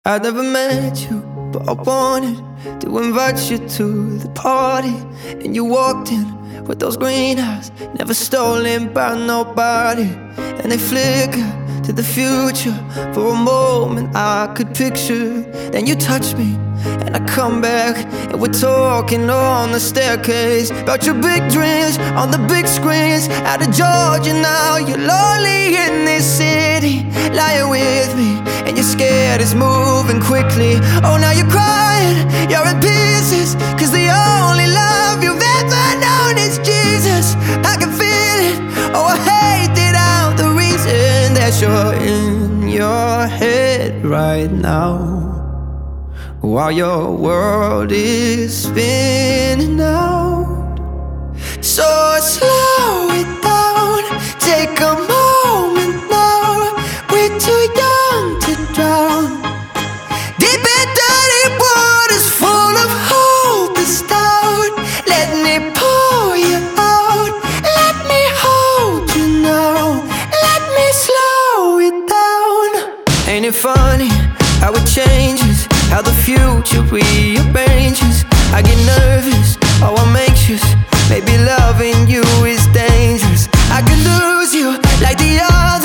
I never met you, but I wanted to invite you to the party. And you walked in with those green eyes, never stolen by nobody. And they flicker to the future. For a moment I could picture. Then you touch me and I come back, and we're talking on the staircase about your big dreams on the big screens. Out of Georgia now, you're lonely in this city, lying with me, and you're scared it's moving quickly. Oh, now you're crying, you're in pieces, cause the only love you've ever known is Jesus. I can feel it, oh I hate that I'm the reason that you're in your head right now, while your world is spinning out. So slow it down, take a moment now. We're too young to drown. Deep and dirty waters full of hope is doubt. Let me pour you out, let me hold you now, let me slow it down. Ain't it funny how it changes, how the future rearranges? I get nervous, oh I'm anxious, maybe loving you is dangerous. I could lose you like the others.